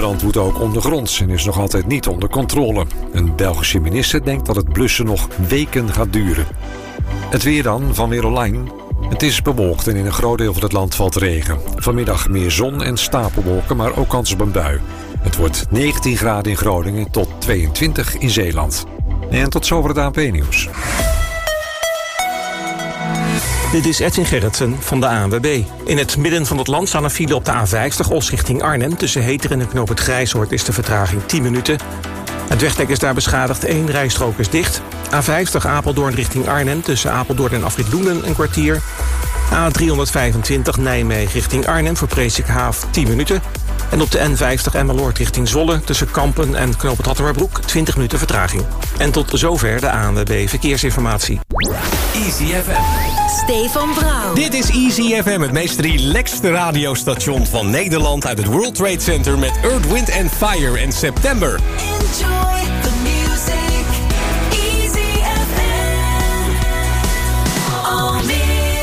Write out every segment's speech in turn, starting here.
brand woedt ook ondergronds en is nog altijd niet onder controle. Een Belgische minister denkt dat het blussen nog weken gaat duren. Het weer dan, van Weer Online. Het is bewolkt en in een groot deel van het land valt regen. Vanmiddag meer zon en stapelwolken, maar ook kans op een bui. Het wordt 19 graden in Groningen tot 22 in Zeeland. En tot zover het ANP-nieuws. Dit is Edwin Gerritsen van de ANWB. In het midden van het land staan een file op de A50 Os richting Arnhem. Tussen Heteren en knoop het Grijshoort is de vertraging 10 minuten. Het wegdek is daar beschadigd, 1 rijstrook is dicht. A50 Apeldoorn richting Arnhem tussen Apeldoorn en Afrit Loenen een kwartier. A325 Nijmegen richting Arnhem voor Presikhaaf 10 minuten. En op de N50 Emmeloord richting Zwolle tussen Kampen en knoop het Hattemerbroek 20 minuten vertraging. En tot zover de ANWB Verkeersinformatie. Easy FM. Stefan Brouw. Dit is Easy FM, het meest relaxte radiostation van Nederland uit het World Trade Center met Earth, Wind and Fire en September. Enjoy the music. Easy FM. Almere.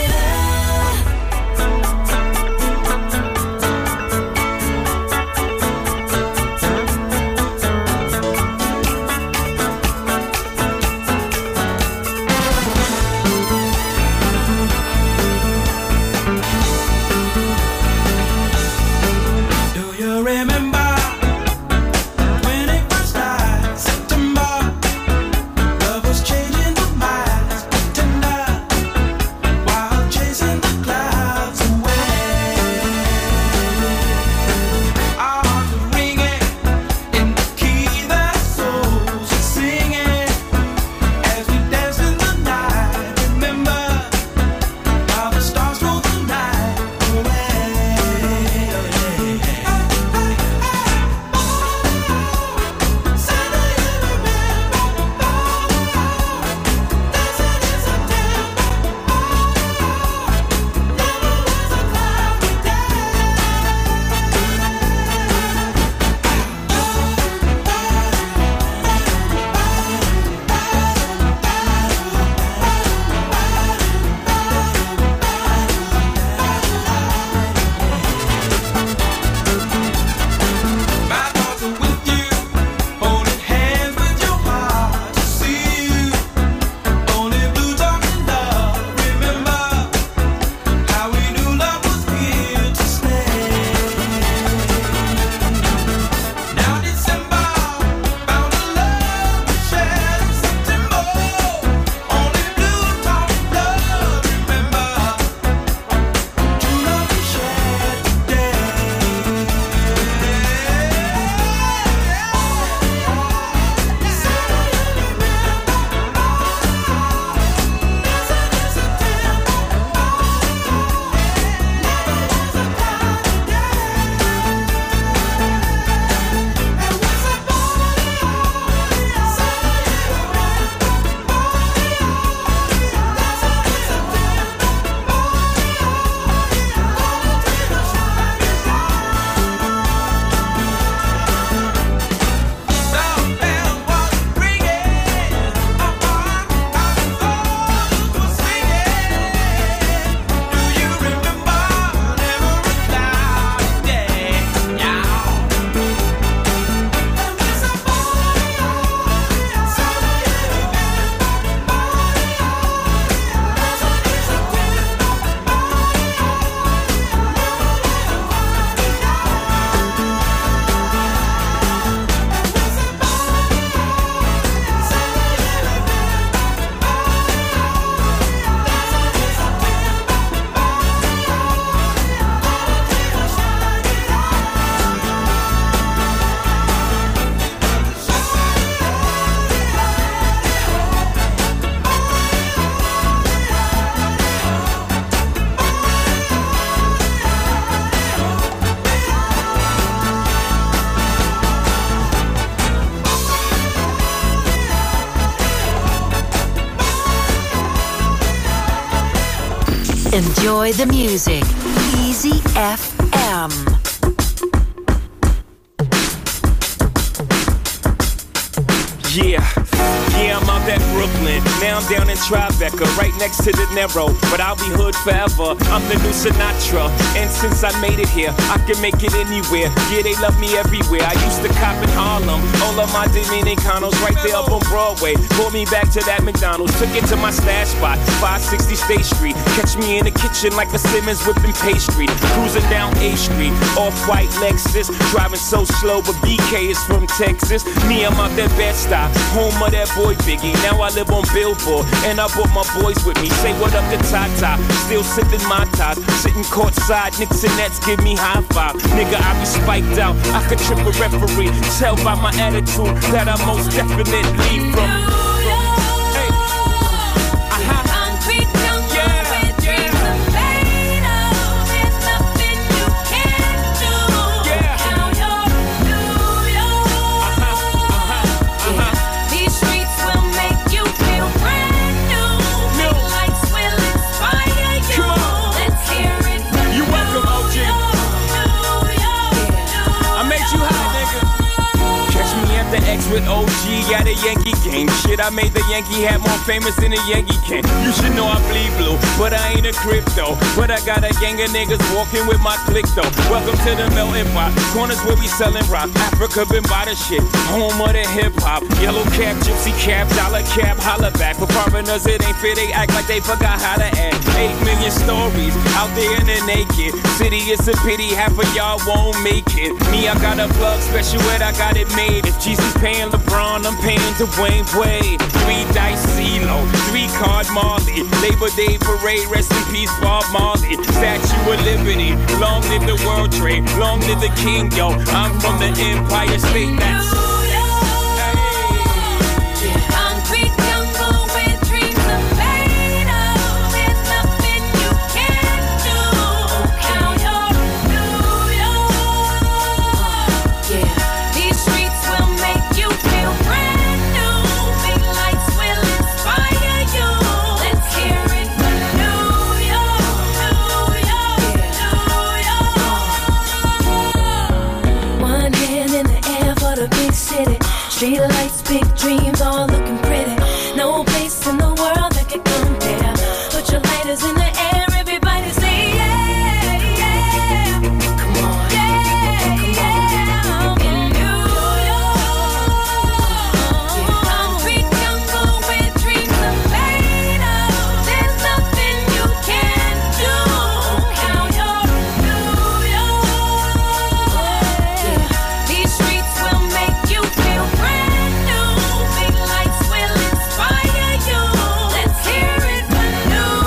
Enjoy the music. Easy FM. Yeah, I'm out that Brooklyn. Now I'm down in Tribeca, right next to De Niro. But I'll be hood forever, I'm the new Sinatra. And since I made it here, I can make it anywhere. Yeah, they love me everywhere. I used to cop in Harlem, all of my Dominicanos right there up on Broadway. Pulled me back to that McDonald's, took it to my stash spot, 560 State Street. Catch me in the kitchen like a Simmons whipping pastry. Cruising down A Street, off-white Lexus. Driving so slow, but BK is from Texas. Me, I'm out that Bed-Stuy, home of that boy Biggie. Now I live on Billboard, and I brought my boys with me. Say what up to Tata, still sipping my ties. Sitting courtside, Knicks and Nets give me high five. Nigga, I be spiked out, I could trip a referee. Tell by my attitude that I most definitely from. Hey. Concrete jungle where dreams are made of. There's nothing you can't do. Now you're New York. These streets will make you feel brand new. Big lights will inspire you. Let's hear it from You welcome, OG. I made you high, nigga. Catch me at the X with OG at a Yankee game. Shit, I made the Yankee hat more famous than a Yankee can. You should know I bleed blue, but I ain't a crypto. But I got a gang of niggas walking with my click though. Welcome to the melting pot. Corners where we selling rock. Africa been by the shit. Home of the hip hop. Yellow cap, gypsy cap, dollar cap, holla back. For foreigners, it ain't fair. They act like they forgot how to act. 8 million stories out there in the naked city. It's a pity half of y'all won't make it. Me, I got a plug special ed, I got it made. If Jesus paying LeBron, I'm paying Dwayne Wade. 3 dice CeeLo, 3 card Marley. Labor Day parade, rest in peace Bob Marley. Statue of Liberty, long live the World Trade, long live the King, yo. I'm from the Empire State. That's Concrete jungle where dreams are made of. There's nothing you can't do. Now you're New York. These streets will make you feel brand new. Big lights will inspire you. Let's hear it from New York. One hand in the air for the big city. Street lights, big dreams, all looking pretty. No place in the world that can compare. Put your lighters in the air, everybody say yeah, yeah. Come on, yeah, yeah. In New York, concrete jungle where dreams are made of. There's nothing you can't do. Now you're New York. These streets will make you feel brand new. Big lights will inspire you. Let's hear it from New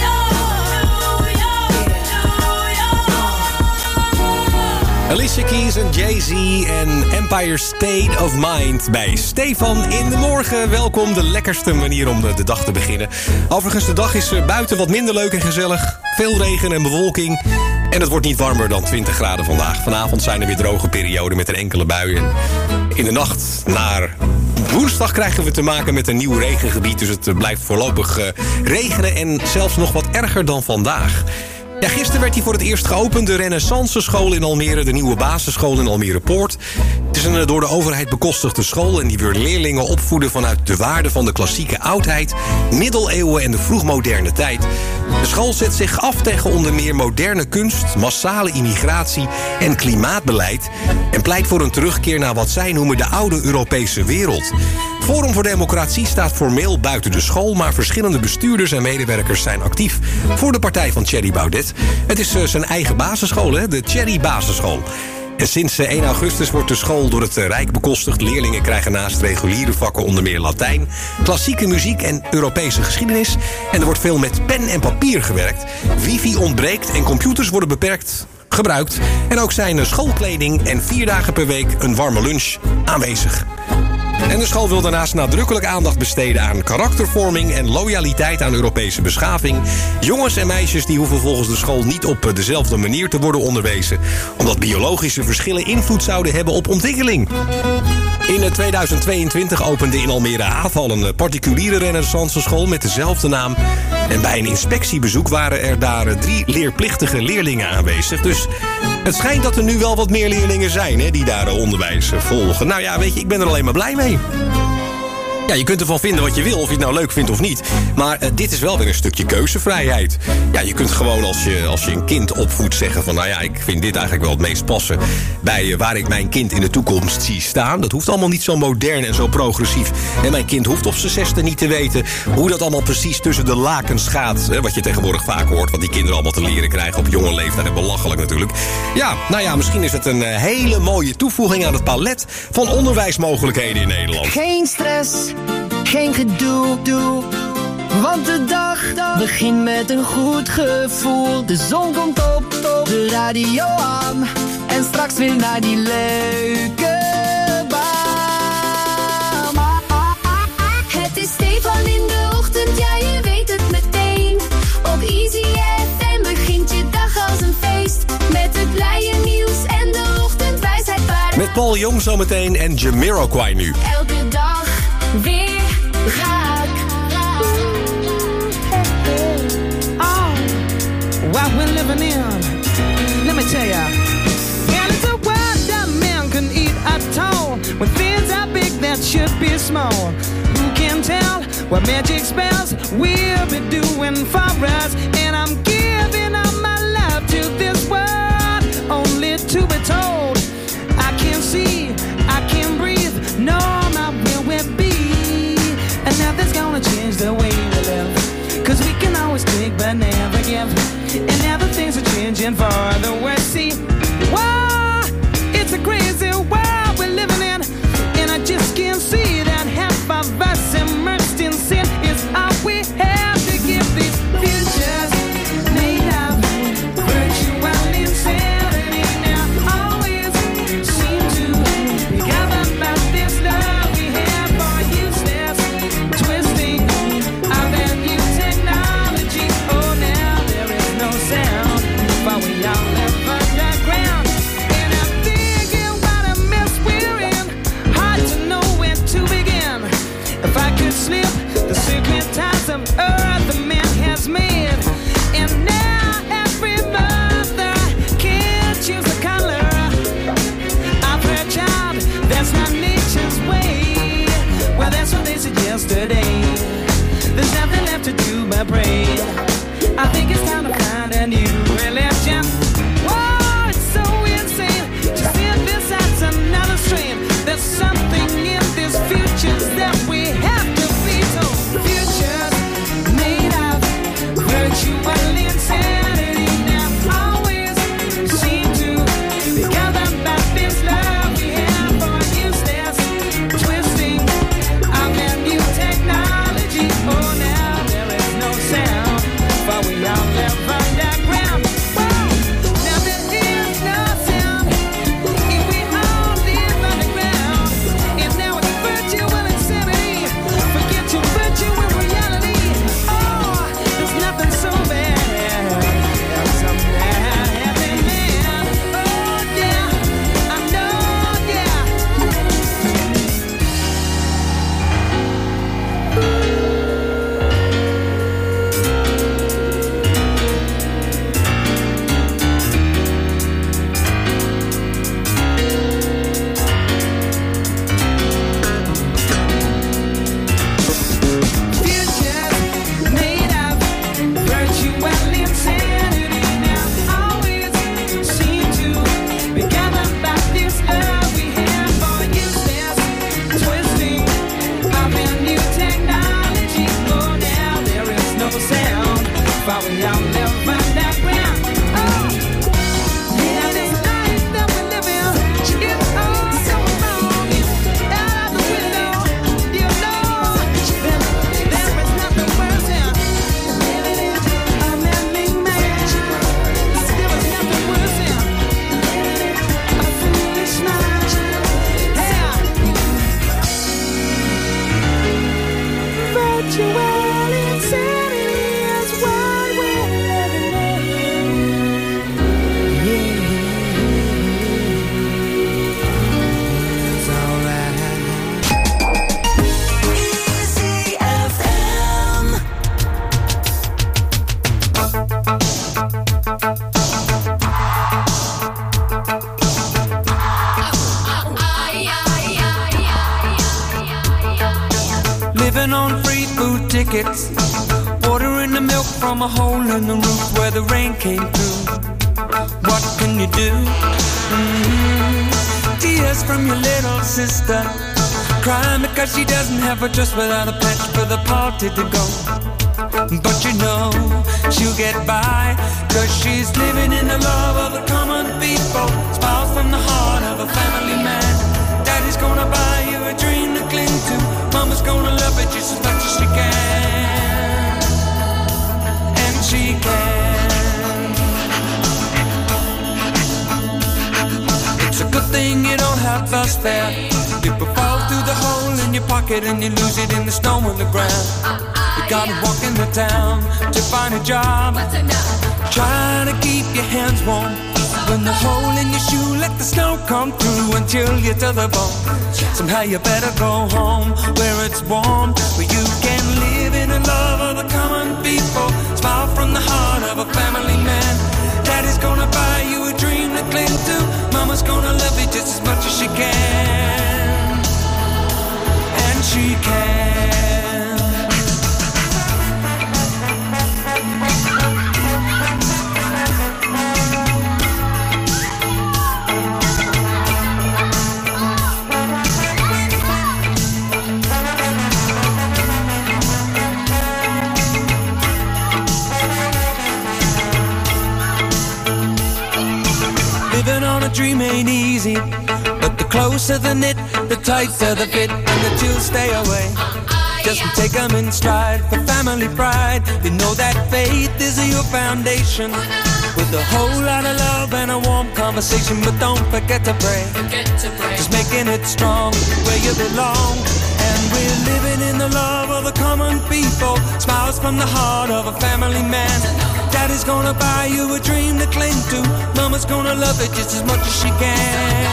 York. Alicia Keys en Jay-Z en Empire State of Mind bij Stefan in de morgen. Welkom, de lekkerste manier om de dag te beginnen. Overigens, de dag is buiten wat minder leuk en gezellig. Veel regen en bewolking. En het wordt niet warmer dan 20 graden vandaag. Vanavond zijn er weer droge perioden met een enkele bui. En in de nacht naar woensdag krijgen we te maken met een nieuw regengebied. Dus het blijft voorlopig regenen en zelfs nog wat erger dan vandaag. Ja, gisteren werd hij voor het eerst geopend, de Renaissance School in Almere, de nieuwe basisschool in Almere Poort. Het is een door de overheid bekostigde school en die wil leerlingen opvoeden vanuit de waarde van de klassieke oudheid, middeleeuwen en de vroegmoderne tijd. De school zet zich af tegen onder meer moderne kunst, massale immigratie en klimaatbeleid en pleit voor een terugkeer naar wat zij noemen de oude Europese wereld. Forum voor Democratie staat formeel buiten de school, maar verschillende bestuurders en medewerkers zijn actief voor de partij van Thierry Baudet. Het is zijn eigen basisschool, hè? De Thierry Basisschool. En sinds 1 augustus wordt de school door het Rijk bekostigd. Leerlingen krijgen naast reguliere vakken onder meer Latijn, klassieke muziek en Europese geschiedenis. En er wordt veel met pen en papier gewerkt. Wifi ontbreekt en computers worden beperkt gebruikt. En ook zijn schoolkleding en 4 dagen per week een warme lunch aanwezig. En de school wil daarnaast nadrukkelijk aandacht besteden aan karaktervorming en loyaliteit aan Europese beschaving. Jongens en meisjes die hoeven volgens de school niet op dezelfde manier te worden onderwezen, omdat biologische verschillen invloed zouden hebben op ontwikkeling. In 2022 opende in Almere Haval een particuliere renaissance school met dezelfde naam. En bij een inspectiebezoek waren er daar 3 leerplichtige leerlingen aanwezig. Dus het schijnt dat er nu wel wat meer leerlingen zijn, hè, die daar onderwijs volgen. Nou ja, weet je, ik ben er alleen maar blij mee. Ja, je kunt ervan vinden wat je wil, of je het nou leuk vindt of niet. Maar dit is wel weer een stukje keuzevrijheid. Ja, je kunt gewoon als je een kind opvoedt zeggen van... nou ja, ik vind dit eigenlijk wel het meest passen... bij waar ik mijn kind in de toekomst zie staan. Dat hoeft allemaal niet zo modern en zo progressief. En mijn kind hoeft op zijn 6e niet te weten... hoe dat allemaal precies tussen de lakens gaat. Wat je tegenwoordig vaak hoort, wat die kinderen allemaal te leren krijgen... op jonge leeftijd, en belachelijk natuurlijk. Ja, nou ja, misschien is het een hele mooie toevoeging aan het palet... van onderwijsmogelijkheden in Nederland. Geen stress, geen gedoe, want de dag begint met een goed gevoel. De zon komt op, de radio aan en straks weer naar die leuke baan. Het is Stefan in de ochtend, ja je weet het meteen. Op Easy FM begint je dag als een feest. Met het blije nieuws en de ochtendwijsheid waar. Met Paul Jong zometeen en Jamiroquai nu. Elke dag weer raak. Oh, what we're living in. Let me tell ya. And it's a world that man can eat at all. When things are big that should be small. Who can tell what magic spells we'll be doing for us? And I'm giving up my love to this world, only to be told I can't see, I can't breathe, no, my will be. And nothing's gonna change the way we live, 'cause we can always take but never give. And now the things are changing for the worse. See, wow, it's a crazy world we're living in. And I just can't see that half of us immersed in sin is all we have to give. These futures made of virtual insanity now always seem to be governed by this love we have for useless twisting of that new technology. Oh, now there is no sound, but we all living on free food tickets, ordering the milk from a hole in the roof where the rain came through. What can you do? Tears from your little sister, crying because she doesn't have a dress without a patch for the party to go. But you know she'll get by, cause she's living in the love of the common people. Smiles from the heart of a family man. Daddy's gonna buy you a dream to cling to. Mama's gonna love it just as much as she can. And she can. It's a good thing you don't have us there. People fall through the hole in your pocket and you lose it in the snow on the ground. You gotta walk in the town to find a job, trying to keep your hands warm. When the hole in your shoe, let the snow come through and chill you to the bone. Somehow you better go home where it's warm, where you can live in the love of the common people. Smile from the heart of a family man. Daddy's gonna buy you a dream to cling to. Mama's gonna love you just as much as she can. And she can. Living on a dream ain't easy, but the closer the knit, the tighter the fit, and the chills stay away. Just take them in stride for family pride. You know that faith is your foundation, with a whole lot of love and a warm conversation. But don't forget to pray, just making it strong where you belong. And we're living in the love of the common people. Smiles from the heart of a family man. Daddy's gonna buy you a dream to cling to. Mama's gonna love it just as much as she can.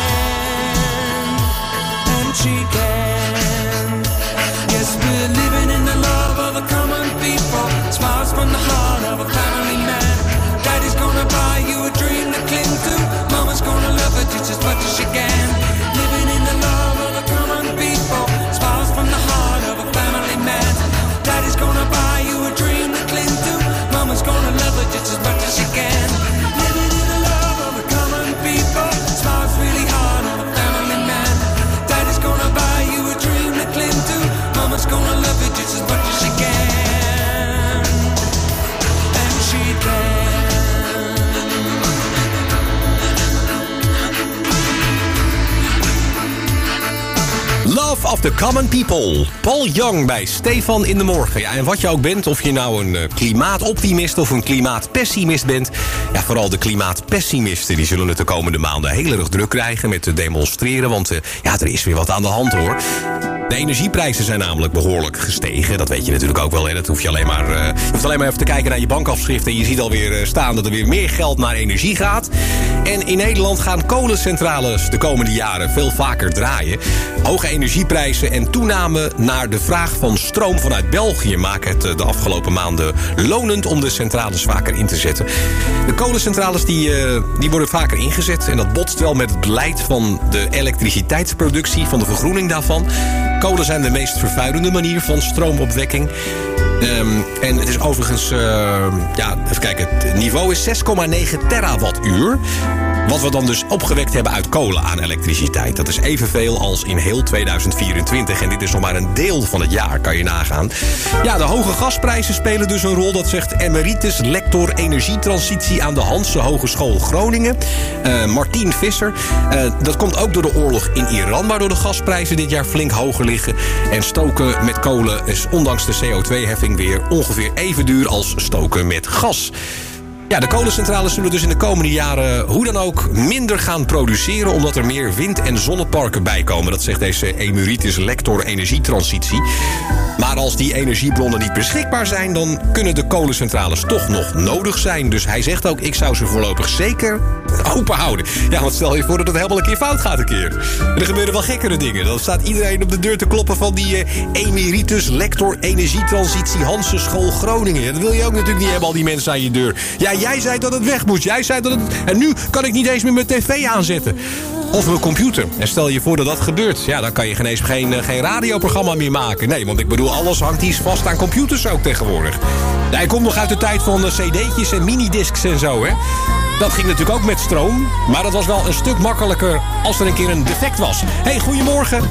And she can. Yes, we're living in the love of the common people. Smiles from the heart of a family man. Daddy's gonna buy you a dream to cling to. Mama's gonna love it just as much as she can. Living in the love of the common people. Smiles from the heart of a family man. Daddy's gonna buy you a dream to cling to. Mama's gonna love it just as much as she can. Living in the love of the common people. Smiles really hard on a family man. Daddy's gonna buy you a dream to cling to. Mama's gonna love it just as much as she can. And she can. Love of the Common People. Paul Young bij Stefan in de Morgen. Ja, en wat je ook bent, of je nou een klimaatoptimist of een klimaatpessimist bent. Ja, vooral de klimaatpessimisten die zullen het de komende maanden heel erg druk krijgen met te demonstreren. Want ja, er is weer wat aan de hand hoor. De energieprijzen zijn namelijk behoorlijk gestegen. Dat weet je natuurlijk ook wel. Hè? Dat hoef je alleen maar, je hoeft alleen maar even te kijken naar je bankafschrift. En je ziet alweer staan dat er weer meer geld naar energie gaat. En in Nederland gaan kolencentrales de komende jaren veel vaker draaien. Hoge energieprijzen en toename naar de vraag van stroom vanuit België maken het de afgelopen maanden lonend om de centrales vaker in te zetten. De kolencentrales die worden vaker ingezet. En dat botst wel met het beleid van de elektriciteitsproductie, van de vergroening daarvan. Kolen zijn de meest vervuilende manier van stroomopwekking. En het is overigens, even kijken, het niveau is 6,9 terawattuur. Wat we dan dus opgewekt hebben uit kolen aan elektriciteit. Dat is evenveel als in heel 2024. En dit is nog maar een deel van het jaar, kan je nagaan. Ja, de hoge gasprijzen spelen dus een rol. Dat zegt emeritus lector energietransitie aan de Hanse Hogeschool Groningen. Martien Visser. Dat komt ook door de oorlog in Iran, waardoor de gasprijzen dit jaar flink hoger liggen. En stoken met kolen is ondanks de CO2-heffing weer ongeveer even duur als stoken met gas. Ja, de kolencentrales zullen dus in de komende jaren hoe dan ook minder gaan produceren, omdat er meer wind- en zonneparken bijkomen. Dat zegt deze emeritus lector energietransitie. Maar als die energiebronnen niet beschikbaar zijn, dan kunnen de kolencentrales toch nog nodig zijn. Dus hij zegt ook, ik zou ze voorlopig zeker open houden. Ja, want stel je voor dat het helemaal een keer fout gaat een keer. En er gebeuren wel gekkere dingen. Dan staat iedereen op de deur te kloppen van die emeritus lector energietransitie Hanse School Groningen. Dat wil je ook natuurlijk niet hebben, al die mensen aan je deur. Ja, jij zei dat het weg moest. Jij zei dat het... En nu kan ik niet eens meer mijn tv aanzetten. Of mijn computer. En stel je voor dat dat gebeurt. Ja, dan kan je geen radioprogramma meer maken. Nee, want ik bedoel, alles hangt hier vast aan computers ook tegenwoordig. Ja, hij komt nog uit de tijd van cd'tjes en minidiscs en zo, hè. Dat ging natuurlijk ook met stroom. Maar dat was wel een stuk makkelijker als er een keer een defect was. Hey, goedemorgen.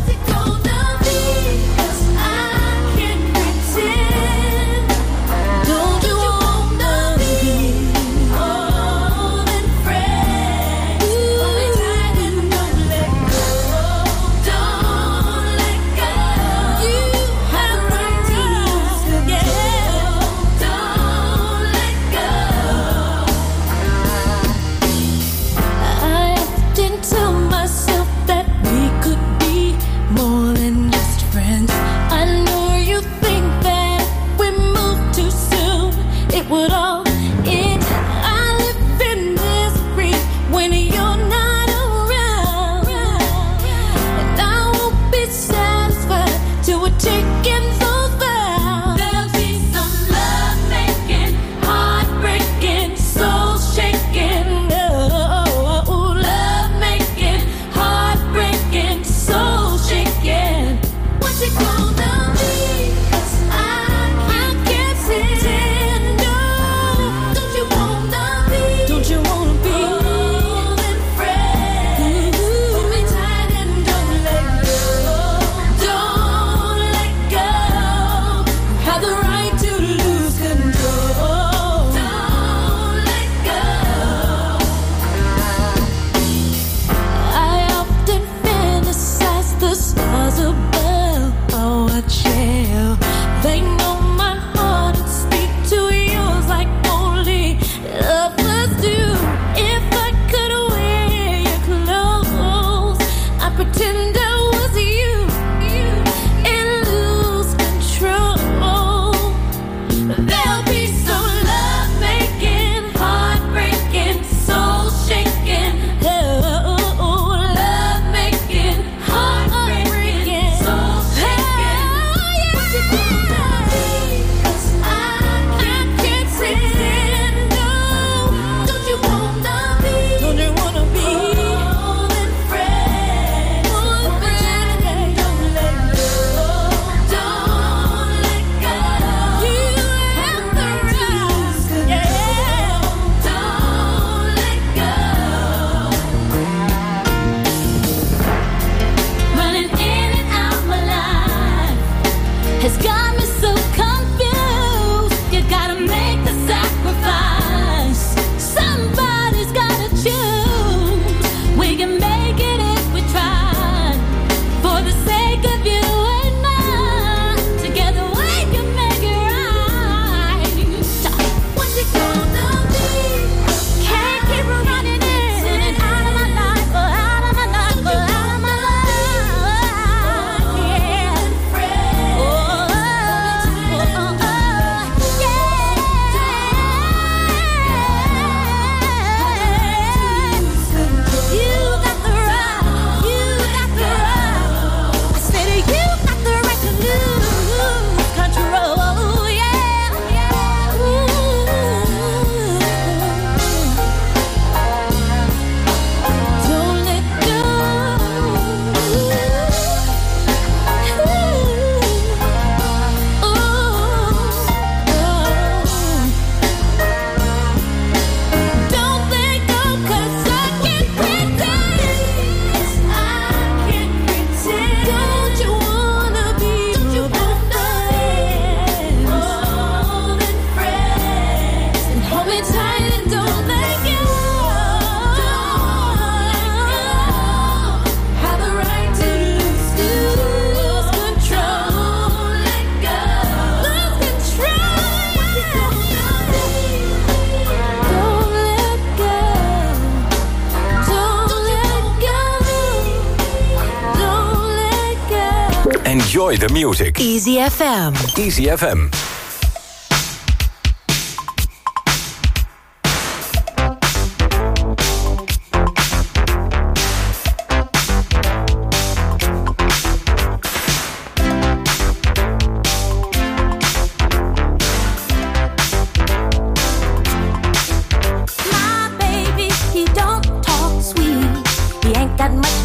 Enjoy the music. Easy FM. Easy FM. My baby, he don't talk sweet. He ain't got much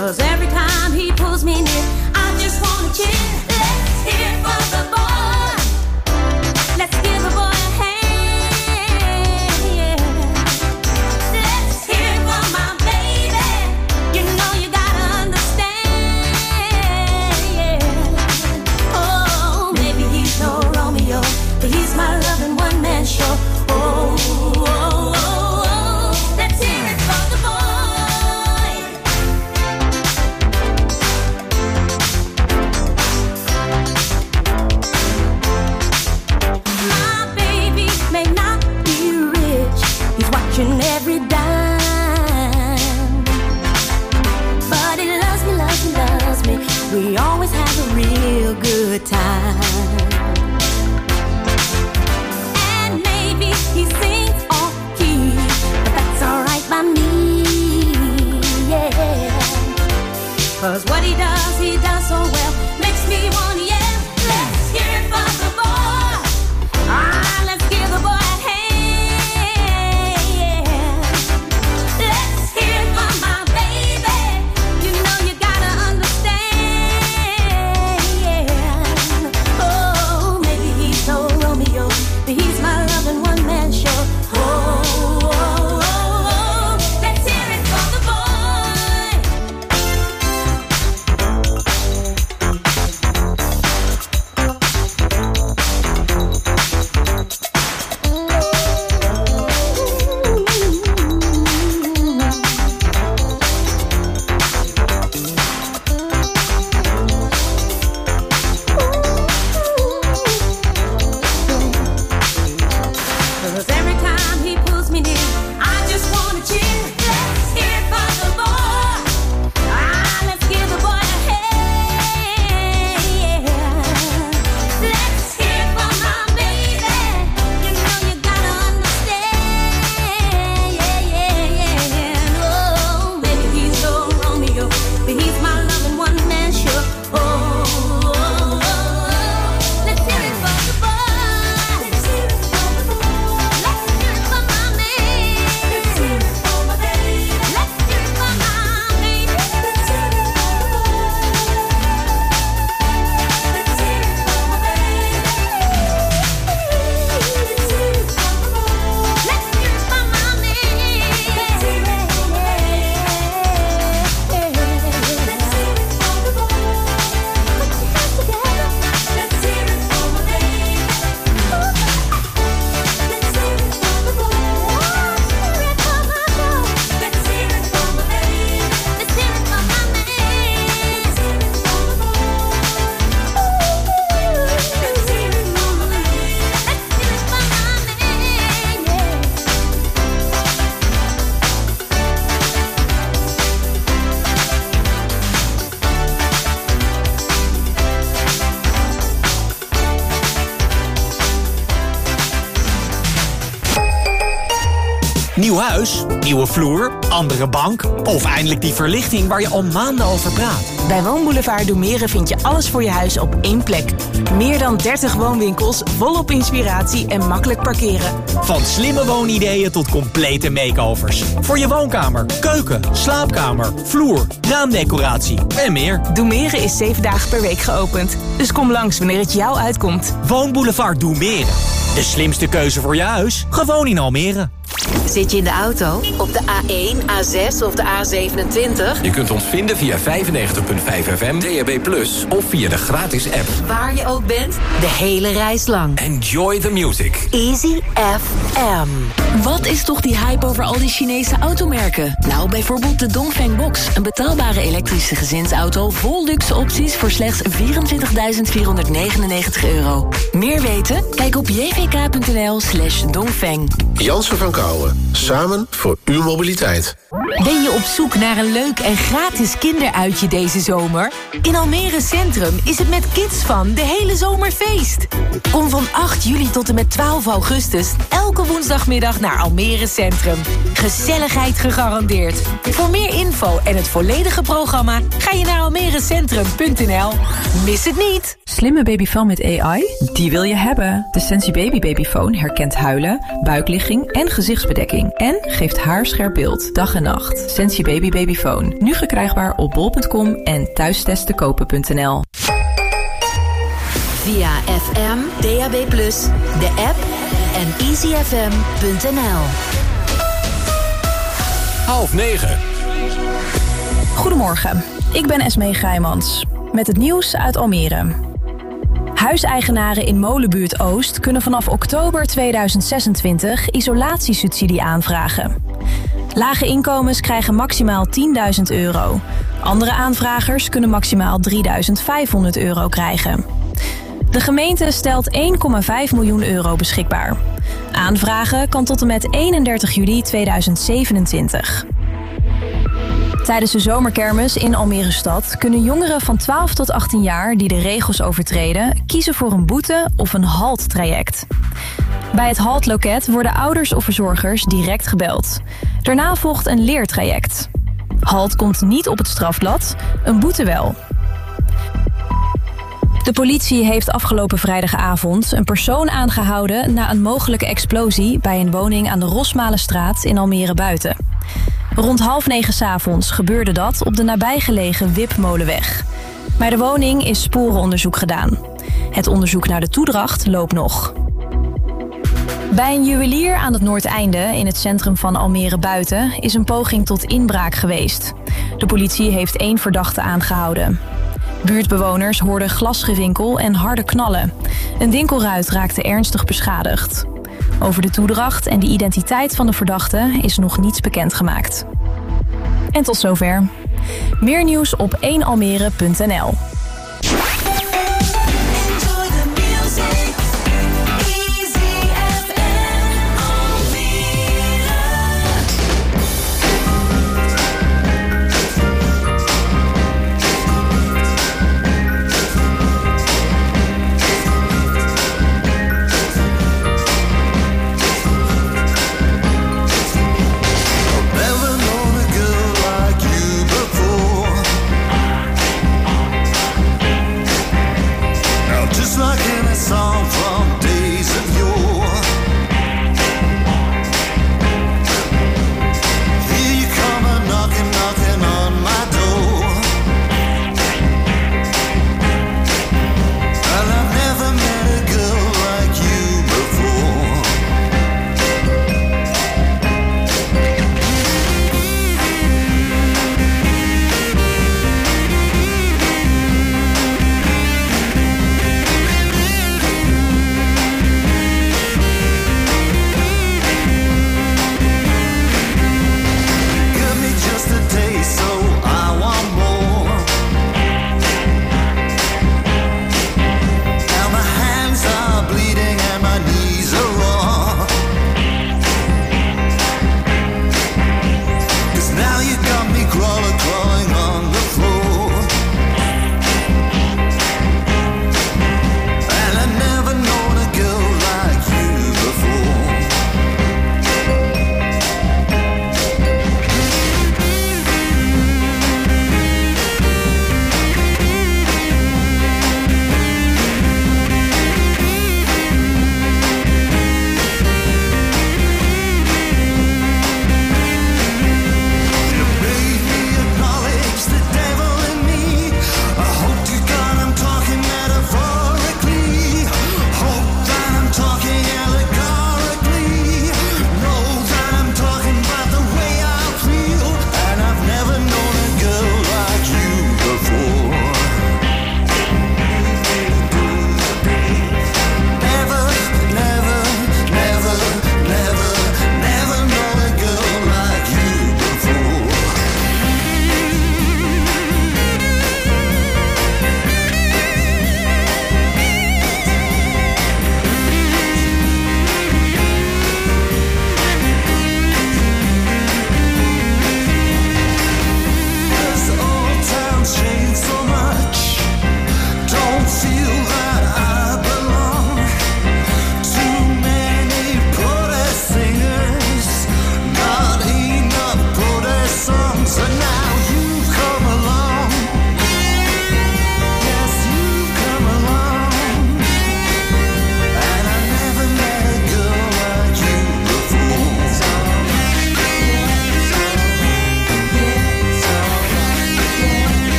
'Cause every time he pulls me near, I just wanna cheer. Let's hear it for the boy. Let's give the boy a hand, yeah. Let's hear it for my baby. You know you gotta understand, yeah. Oh, maybe he's no Romeo, but he's my loving one-man show. Oh, oh, oh, oh. Let's hear it for the boy. My baby may not be rich, he's watching every dime, but he loves me, loves me, loves me. We always have a real good time. And maybe he sings off key, but that's alright by me, yeah. 'Cause what he does so well, makes me wanna yell. Let's hear it for the boy. Ah, let's give the boy a hand, yeah. Let's hear it for my baby. You know you gotta understand, yeah. Oh, maybe he's no Romeo, but he's my loving one-man show. Oh, oh, oh, oh. Let's hear it for the boy. Cause every time he pulls me near, I just wanna cheer. Let's hear it for the boy. Ah, let's give the boy a hand, yeah. Let's hear it for my baby. You know you gotta understand, yeah, yeah, yeah, yeah. Oh, maybe he's no Romeo, but he's my loving one-man show. Oh, oh, oh, oh. Let's hear it for the boy. Let's hear it for the boy. Let's hear it for my man. Let's hear it for my baby. Let's hear it for my baby. Let's hear it for the boy. Let's hear it for my baby. Let's hear it for the boy. Let's hear it for my man. Let's hear it for my baby. Let's hear it for the boy. Put your hands together. Let's hear it for my baby. Let's hear it for the boy. Hear it for my boy. Let's hear it for my baby. Let's hear it for my man. Let's hear it for the boy. Let's hear it for my baby. Let's hear it for my man, yeah. Nieuw huis, nieuwe vloer, andere bank of eindelijk die verlichting waar je al maanden over praat. Bij Woonboulevard Doemeren vind je alles voor je huis op één plek. Meer dan 30 woonwinkels, volop inspiratie en makkelijk parkeren. Van slimme woonideeën tot complete makeovers. Voor je woonkamer, keuken, slaapkamer, vloer, raamdecoratie en meer. Doemeren is 7 dagen per week geopend. Dus kom langs wanneer het jou uitkomt. Woonboulevard Doemeren. De slimste keuze voor je huis, gewoon in Almere. Zit je in de auto? Op de A1, A6 of de A27? Je kunt ons vinden via 95.5 FM, DAB+, of via de gratis app. Waar je ook bent, de hele reis lang. Enjoy the music. Easy FM. Wat is toch die hype over al die Chinese automerken? Nou, bijvoorbeeld de Dongfeng Box. Een betaalbare elektrische gezinsauto vol luxe opties voor slechts €24.499. Meer weten? Kijk op jvk.nl/Dongfeng. Jansen van Kouwen. Samen voor uw mobiliteit. Ben je op zoek naar een leuk en gratis kinderuitje deze zomer? In Almere Centrum is het met KidsFun de hele zomer feest. Kom van 8 juli tot en met 12 augustus elke woensdagmiddag naar Almere Centrum. Gezelligheid gegarandeerd. Voor meer info en het volledige programma ga je naar almerecentrum.nl. Mis het niet! Slimme babyfoon met AI? Die wil je hebben. De Sensi babyfoon herkent huilen, buikligging en gezichtsbedekking. En geeft haarscherp beeld, dag en nacht. Sensi babyfoon. Nu verkrijgbaar op bol.com en thuistesttekopen.nl. Via FM, DAB+, de app en easyfm.nl. 8:30. Goedemorgen, ik ben Esmee Grijmans. Met het nieuws uit Almere. Huiseigenaren in Molenbuurt Oost kunnen vanaf oktober 2026 isolatiesubsidie aanvragen. Lage inkomens krijgen maximaal €10.000. Andere aanvragers kunnen maximaal €3.500 krijgen. De gemeente stelt €1,5 miljoen beschikbaar. Aanvragen kan tot en met 31 juli 2027. Tijdens de zomerkermis in Almere stad kunnen jongeren van 12 tot 18 jaar die de regels overtreden kiezen voor een boete of een halttraject. Bij het haltloket worden ouders of verzorgers direct gebeld. Daarna volgt een leertraject. Halt komt niet op het strafblad, een boete wel. De politie heeft afgelopen vrijdagavond een persoon aangehouden na een mogelijke explosie bij een woning aan de Rosmalenstraat in Almere Buiten. Rond 8:30 'avonds gebeurde dat op de nabijgelegen Wipmolenweg. Bij de woning is sporenonderzoek gedaan. Het onderzoek naar de toedracht loopt nog. Bij een juwelier aan het Noordeinde in het centrum van Almere Buiten is een poging tot inbraak geweest. De politie heeft 1 verdachte aangehouden. Buurtbewoners hoorden glasgewinkel en harde knallen. Een winkelruit raakte ernstig beschadigd. Over de toedracht en de identiteit van de verdachte is nog niets bekendgemaakt. En tot zover. Meer nieuws op 1almere.nl.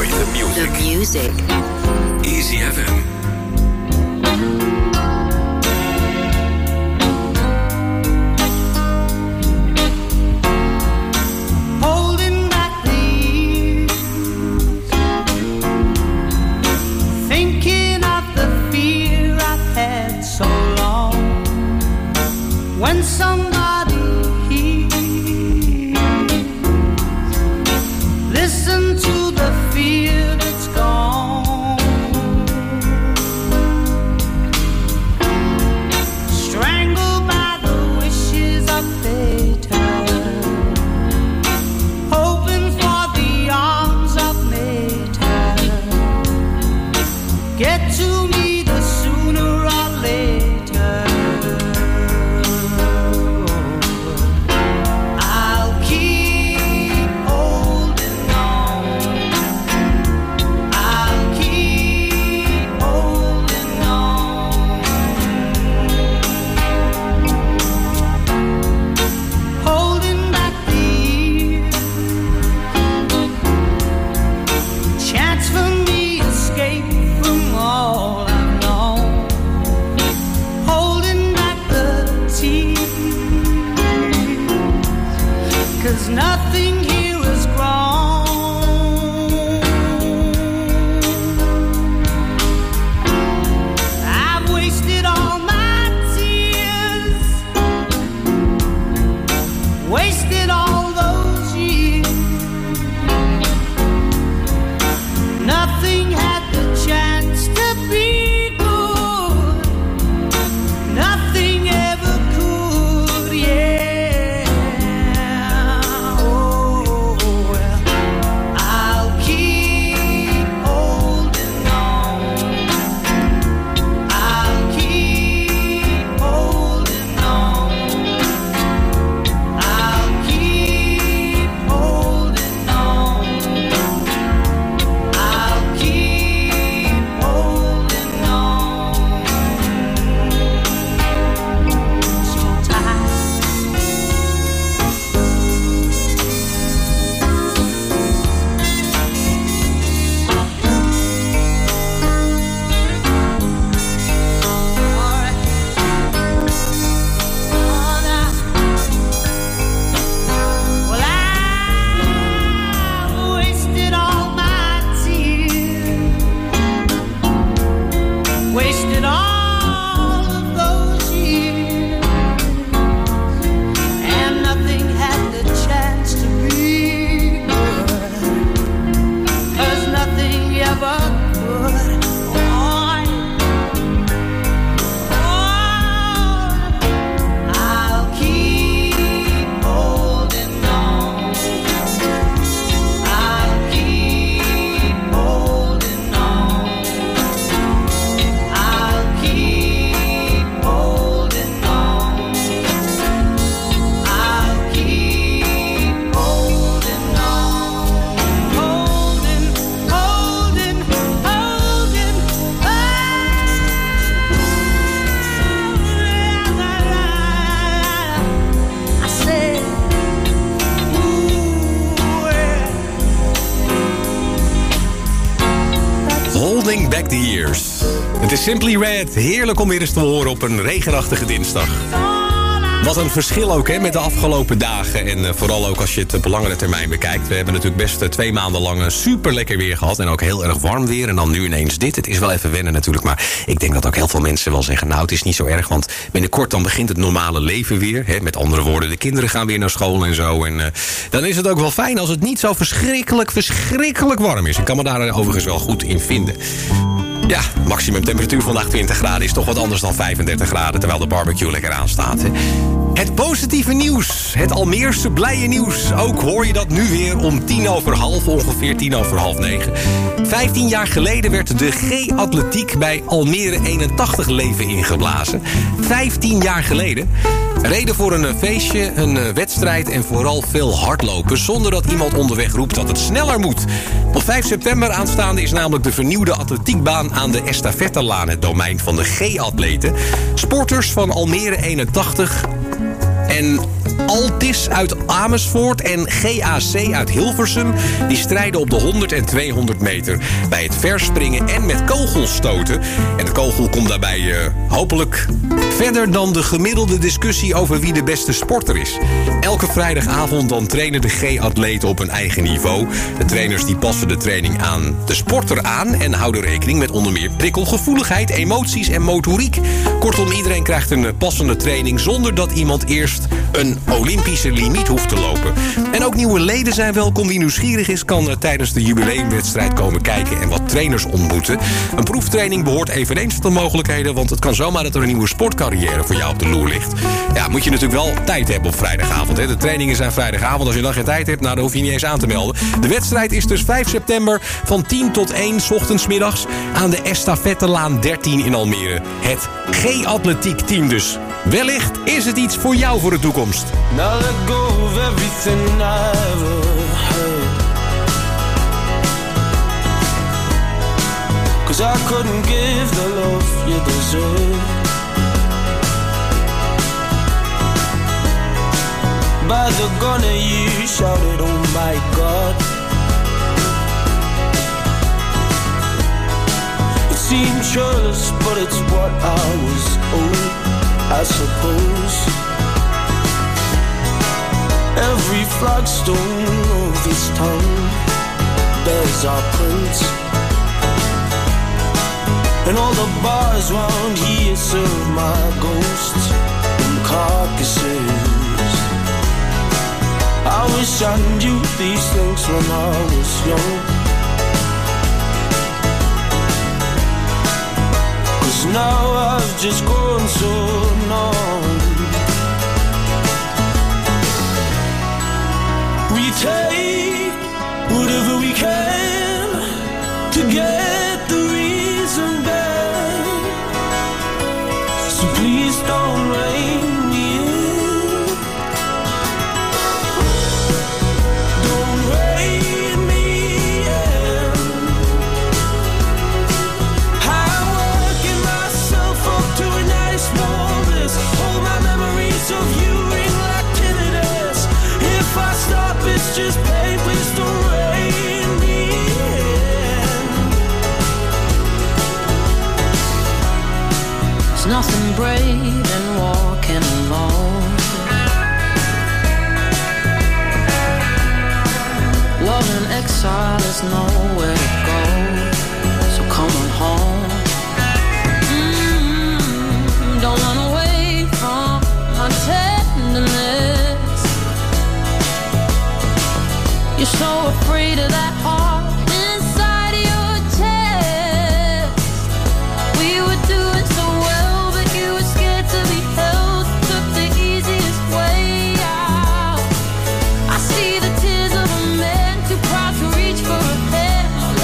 the music. The music. Easy FM. When somebody hears, listen to the fear that's gone. Strangled by the wishes of later, hoping for the arms of later. Get to me the sooner or later. Nothing here is grown. I've wasted all my tears, wasted all those years. Nothing had the chance to be good. Nothing ever could, yeah. Back the Years. Het is Simply Red. Heerlijk om weer eens te horen op een regenachtige dinsdag. Wat een verschil ook hè, met de afgelopen dagen. En vooral ook als je het op langere termijn bekijkt. We hebben natuurlijk best 2 maanden lang super lekker weer gehad. En ook heel erg warm weer. En dan nu ineens dit. Het is wel even wennen natuurlijk. Maar ik denk dat ook heel veel mensen wel zeggen... nou, het is niet zo erg. Want binnenkort dan begint het normale leven weer. Hè. Met andere woorden, de kinderen gaan weer naar school en zo. En dan is het ook wel fijn als het niet zo verschrikkelijk warm is. Ik kan me daar overigens wel goed in vinden. Ja, maximum temperatuur vandaag 20 graden is toch wat anders dan 35 graden... terwijl de barbecue lekker aanstaat. Hè. Het positieve nieuws, het Almeerse blije nieuws. Ook hoor je dat nu weer om 8:50, ongeveer 8:50. 15 jaar geleden werd de G-atletiek bij Almere 81 leven ingeblazen. 15 jaar geleden. Reden voor een feestje, een wedstrijd en vooral veel hardlopen... zonder dat iemand onderweg roept dat het sneller moet. Op 5 september aanstaande is namelijk de vernieuwde atletiekbaan... aan de Estafettelaan, het domein van de G-atleten. Sporters van Almere 81... En Altis uit Amersfoort en GAC uit Hilversum... die strijden op de 100 en 200 meter bij het verspringen en met kogelstoten. En de kogel komt daarbij hopelijk verder dan de gemiddelde discussie over wie de beste sporter is. Elke vrijdagavond dan trainen de G-atleten op hun eigen niveau. De trainers die passen de training aan de sporter aan... en houden rekening met onder meer prikkelgevoeligheid, emoties en motoriek. Kortom, iedereen krijgt een passende training... zonder dat iemand eerst een Olympische limiet hoeft te lopen. En ook nieuwe leden zijn welkom. Wie nieuwsgierig is, kan tijdens de jubileumwedstrijd komen kijken... en wat trainers ontmoeten. Een proeftraining behoort eveneens tot de mogelijkheden... want het kan zomaar dat er een nieuwe sportcarrière voor jou op de loer ligt. Ja, moet je natuurlijk wel tijd hebben op vrijdagavond. Hè? De trainingen zijn vrijdagavond. Als je dan geen tijd hebt, nou, dan hoef je niet eens aan te melden. De wedstrijd is dus 5 september van 10 tot 1 's ochtends-middags... aan de Estafettelaan 13 in Almere. Het G-atletiek team dus. Wellicht is het iets voor jou voor de toekomst. Now let go of everything I ever heard, 'cause I couldn't give the love you deserve. By the gun you shouted, oh my God. It seemed churlish, but it's what I was owed, I suppose. Every flagstone of this town bears our prints, and all the bars round here serve my ghosts and carcasses. I wish I knew these things when I was young, 'cause now I've just grown so numb. We take whatever we can to get the reason back, so please don't rein me in. Don't rein me in. I'm working myself up to a nice warm bliss. All my memories of you ring like tinnitus. If I stop, it's just pain. Please don't rein me in. There's nothing brave in walking alone. Love in exile is nowhere to go, so come on home. Don't run away from my tenderness. You're so afraid of that heart inside your chest. We were doing so well, but you were scared to be held. Took the easiest way out. I see the tears of a man too proud to reach for a hand. My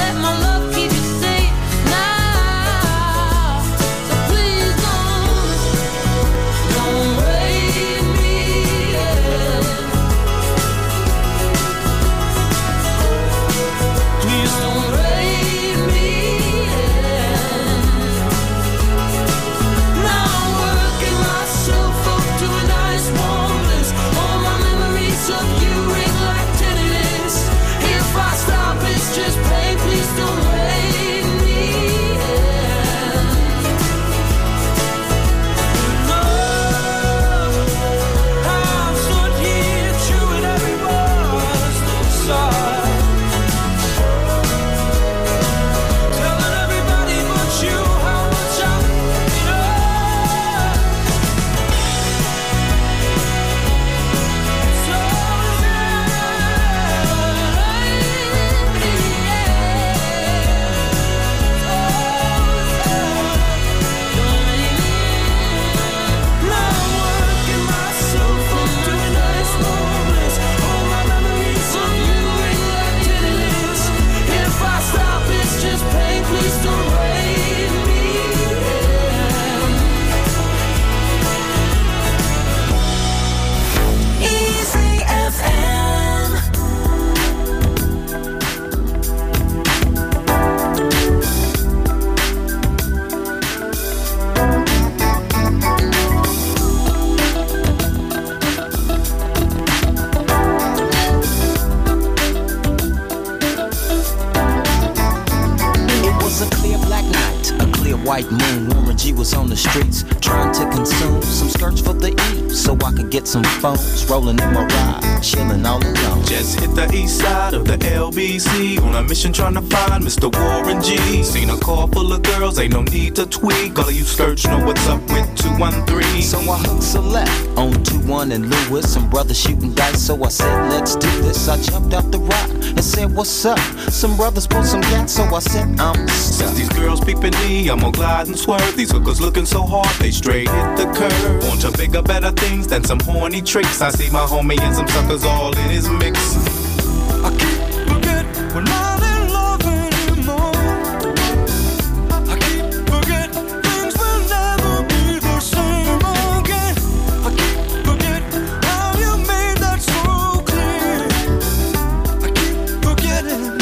white moon, Warren G was on the streets trying to consume some skirts for the E, so I could get some phones rolling in my ride, chilling all alone. Just hit the east side of the LBC on a mission trying to find Mr. Warren G. Seen a car full of girls, ain't no need to tweak. All of you skirts know what's up with 213. So I hooked a left on 21 and Lewis, some brothers shooting dice, so I said let's do this. I jumped out the rock and said what's up. Some brothers pulled some gas, so I said I'm stuck. Since these girls peeping me, I'm gonna glide and swerve. These hookers looking so hard, they straight hit the curve. Want to bigger, better things than some horny tricks. I see my homie and some suckers all in his mix. I keep forget we're not in love anymore. I keep forget things will never be the same again. I keep forget how you made that so clear. I keep forgetting.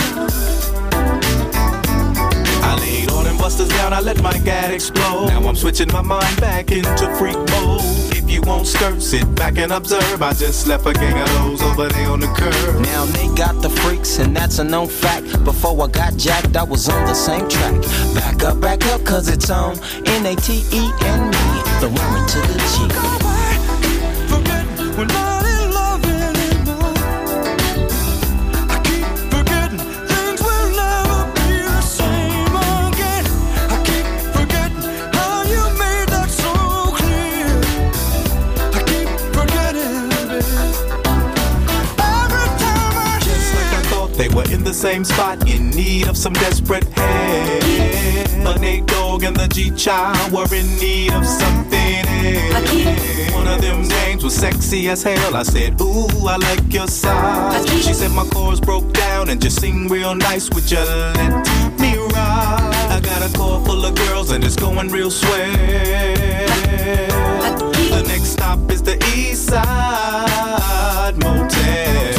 I laid all them busters down, I let my gat explode. Now I'm switching my mind back into freak mode. If you won't skirt, sit back and observe. I just left a gang of those over there on the curb. Now they got the freaks, and that's a known fact. Before I got jacked, I was on the same track. Back up, cause it's on N-A-T-E and me, the woman to the G. Forget we're not in love anymore. I keep forgetting things will never be the same again. I keep forgetting how you made that so clear. I keep forgetting, babe. Every time I Just like I thought they were in the same spot, in need of some desperate help. The Nate Dogg and the G-Child were in need of something else. One of them names was sexy as hell. I said, ooh, I like your size. She said my chords broke down and just sing real nice. Would you let me ride? I got a car full of girls and it's going real swell. The next stop is the East Side Motel.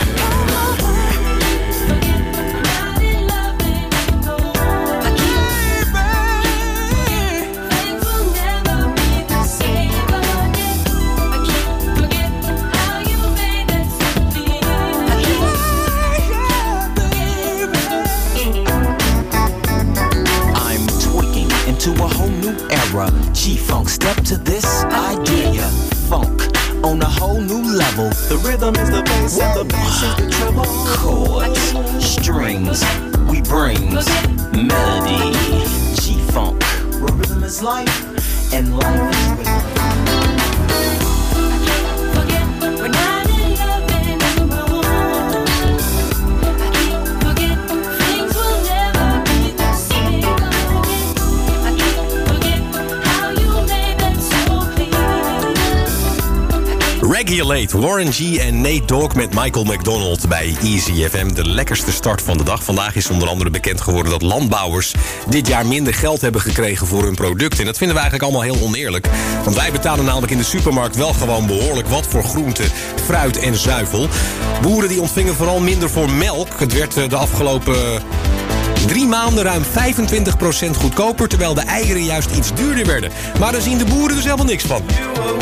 To a whole new era, G-Funk, step to this idea. Funk on a whole new level. The rhythm is the bass and the bass is the treble. Chords, strings, we brings melody. G-Funk, where rhythm is life and life is rhythm. We're not in love anymore. I keep forget things will never be the same again. I keep forget how you made that so clear. Regulate, Warren G en Nate Dogg met Michael McDonald bij Easy FM. De lekkerste start van de dag. Vandaag is onder andere bekend geworden dat landbouwers dit jaar minder geld hebben gekregen voor hun producten. En dat vinden we eigenlijk allemaal heel oneerlijk. Want wij betalen namelijk in de supermarkt wel gewoon behoorlijk wat voor groente, fruit en zuivel. Boeren die ontvingen vooral minder voor melk. Het werd de afgelopen 3 maanden ruim 25% goedkoper, terwijl de eieren juist iets duurder werden. Maar daar zien de boeren dus helemaal niks van.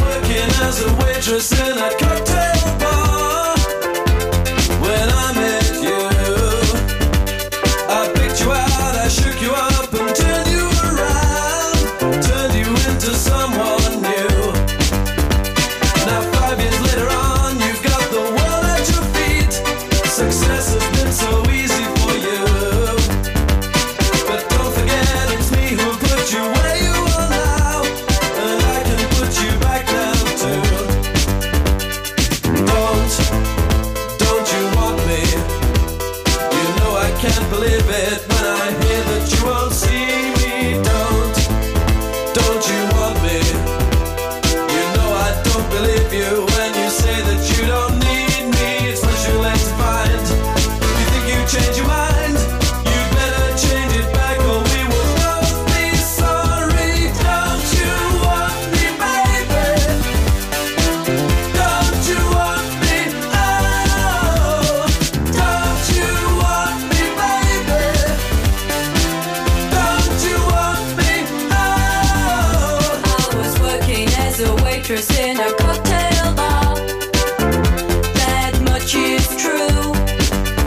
In a cocktail bar, that much is true.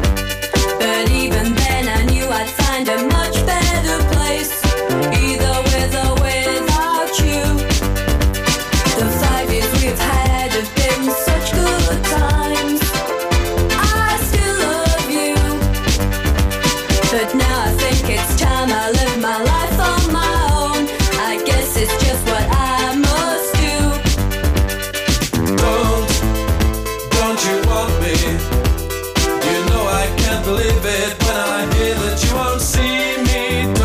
But even then I knew I'd find a much better place. Either way But now I think it's time I live my life on my own. I guess it's just what I must do. Don't you want me? You know I can't believe it when I hear that you won't see me.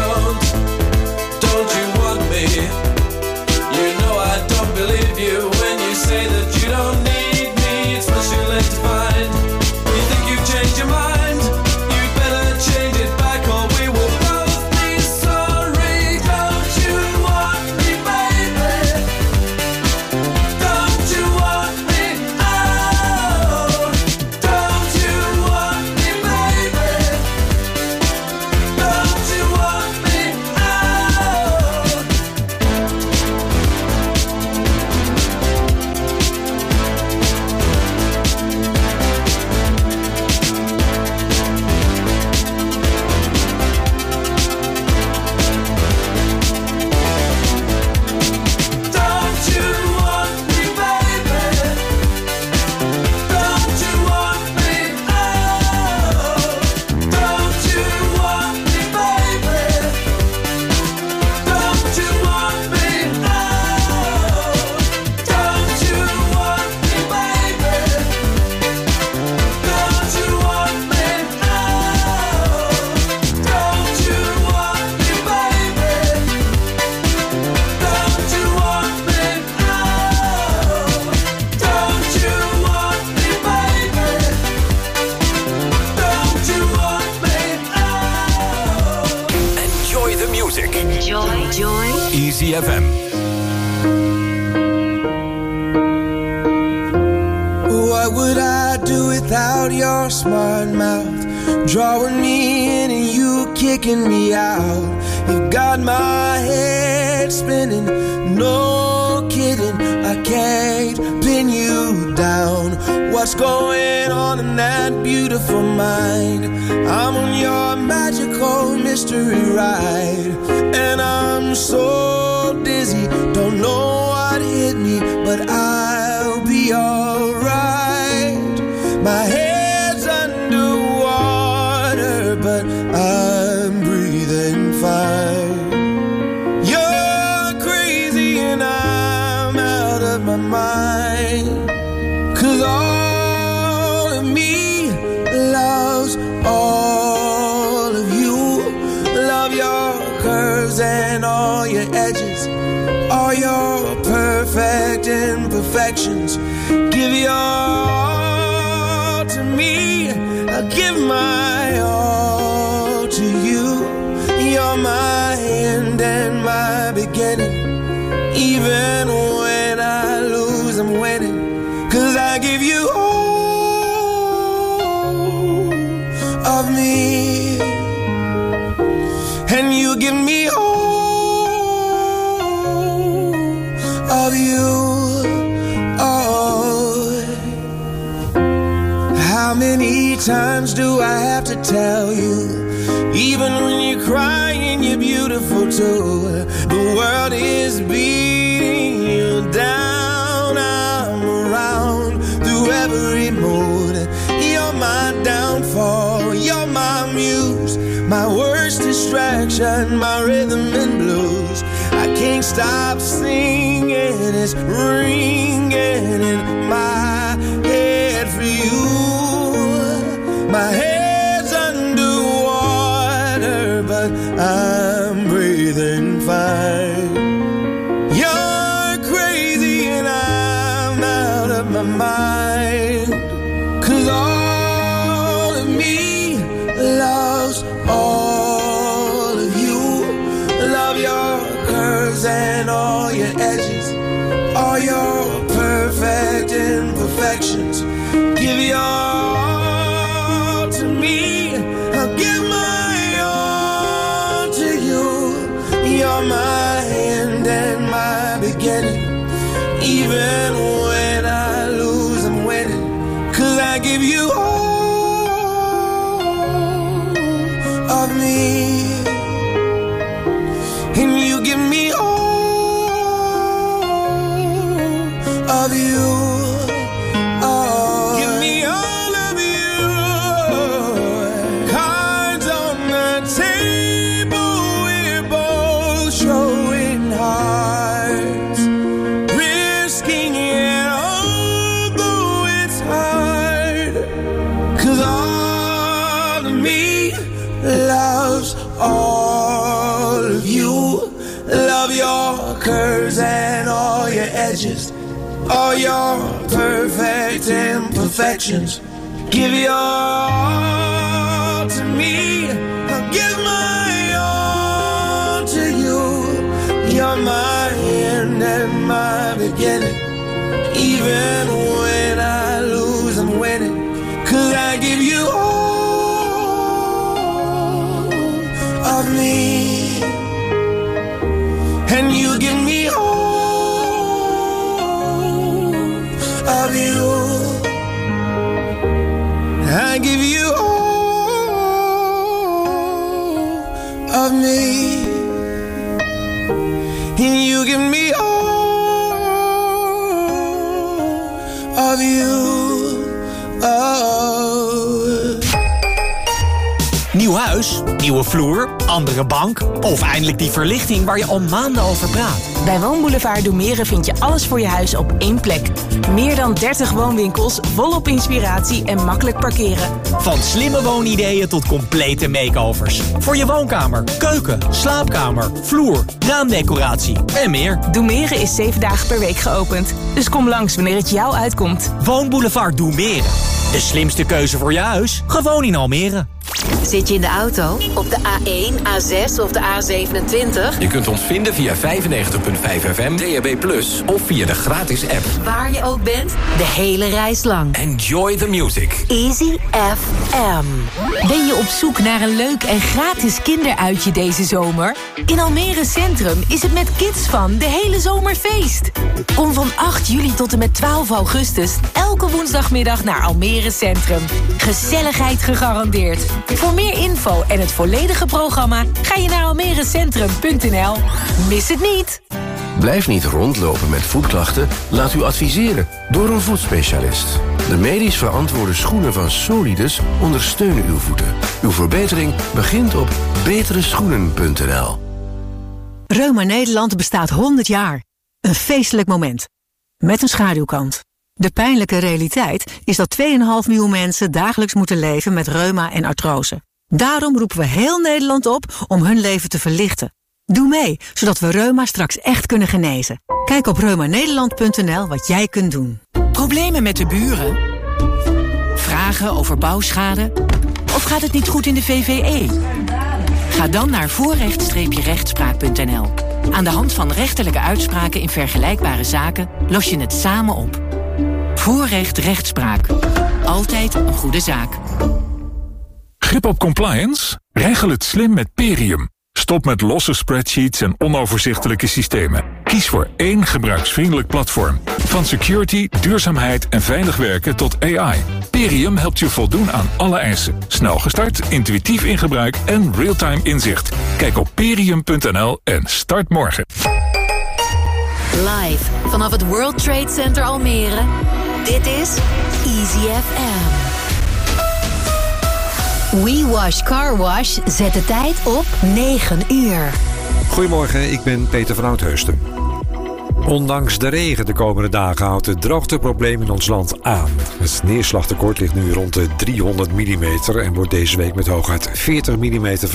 Don't you want me? You know I don't believe you when you say that you don't need me. It's much too late to find. You think you've changed your mind? You better change it back or we will both be sorry. Don't you want me, baby? Don't you want me? Oh, don't you want me, baby? Don't you want me? Oh. Don't you want me, baby? Don't you want me? Oh, don't you want me, baby? Don't you want me? Oh, don't you want me, baby? Don't you want me? Oh, don't you want me, baby? Don't you want me? Oh, don't you want me, baby? Don't you want me? Oh. Enjoy the music. Joy. Easy FM. What would I do without your smart mouth? Drawing me in and you kicking me out. You've got my head spinning, no kidding. I can't pin you down. What's going on in that beautiful mind? I'm on your magical mystery ride, and I'm so dizzy, don't know what hit me, but I'll be alright. My head's underwater, but I'm breathing fine. You're crazy and I'm out of my mind, 'cause all of me loves all of you. Love your curves and all your edges, all your perfect imperfections. Give your all to me, I'll give my all to you. You're my end and my beginning. Even when I lose, I'm winning, 'cause I give you all of me, and you give me all of you. Oh, how many times do I have to tell you? Even when you're crying, you're beautiful too. The world is beating you down. I'm around through every mood. You're my downfall, you're my muse, my worst distraction, my rhythm and blues. I can't stop singing, it's ringing in my head for you. My head's underwater, but I'm breathing fine. You're crazy and I'm out of my mind, 'cause all of me loves all of you. Love your curves and all your edges, all your perfect imperfections. Give your all to me, I'll give my all to you. You're my end and my beginning. Even when I lose, I'm winning, 'cause I give you all of me, and you give me all of you. Oh, give me all of you. Cards on the the table, we're both showing hearts, risking it, although it's hard. 'Cause all of me loves all of you. Love your curves and all your edges, all your perfect imperfections. Give your all to me, I'll give my all to you. You're my end and my beginning. Even when I lose, I'm winning. 'Cause I give you all of me, and you give me all of you. I give you all of me, and you give me all of you. Nieuw huis, nieuwe vloer, andere bank of eindelijk die verlichting waar je al maanden over praat. Bij Woonboulevard Doemeren vind je alles voor je huis op één plek. Meer dan 30 woonwinkels, volop inspiratie en makkelijk parkeren. Van slimme woonideeën tot complete makeovers. Voor je woonkamer, keuken, slaapkamer, vloer, raamdecoratie en meer. Doemeren is 7 dagen per week geopend. Dus kom langs wanneer het jou uitkomt. Woonboulevard Doemeren. De slimste keuze voor je huis, gewoon in Almere. Zit je in de auto? Op de A1, A6 of de A27? Je kunt ons vinden via 95.5 FM, DAB+, of via de gratis app. Waar je ook bent, de hele reis lang. Enjoy the music. Easy FM. Ben je op zoek naar een leuk en gratis kinderuitje deze zomer? In Almere Centrum is het met Kids Van de hele zomer feest. Kom van 8 juli tot en met 12 augustus elke woensdagmiddag naar Almere Centrum. Gezelligheid gegarandeerd. Voor meer info en het volledige programma ga je naar almerecentrum.nl. Mis het niet! Blijf niet rondlopen met voetklachten. Laat u adviseren door een voetspecialist. De medisch verantwoorde schoenen van Solidus ondersteunen uw voeten. Uw verbetering begint op betereschoenen.nl. Reuma Nederland bestaat 100 jaar. Een feestelijk moment. Met een schaduwkant. De pijnlijke realiteit is dat 2,5 miljoen mensen dagelijks moeten leven met reuma en artrose. Daarom roepen we heel Nederland op om hun leven te verlichten. Doe mee, zodat we reuma straks echt kunnen genezen. Kijk op reumanederland.nl wat jij kunt doen. Problemen met de buren? Vragen over bouwschade? Of gaat het niet goed in de VVE? Ga dan naar voorrecht-rechtspraak.nl. Aan de hand van rechterlijke uitspraken in vergelijkbare zaken los je het samen op. Voorrecht rechtspraak. Altijd een goede zaak. Grip op compliance? Regel het slim met Perium. Stop met losse spreadsheets en onoverzichtelijke systemen. Kies voor één gebruiksvriendelijk platform. Van security, duurzaamheid en veilig werken tot AI. Perium helpt je voldoen aan alle eisen. Snel gestart, intuïtief in gebruik en real-time inzicht. Kijk op perium.nl en start morgen. Live vanaf het World Trade Center Almere. Dit is Easy FM. We Wash Car Wash zet de tijd op 9 uur. Goedemorgen, ik ben Peter van Oudheusden. Ondanks de regen de komende dagen houdt het droogteprobleem in ons land aan. Het neerslagtekort ligt nu rond de 300 mm en wordt deze week met hooguit 40 mm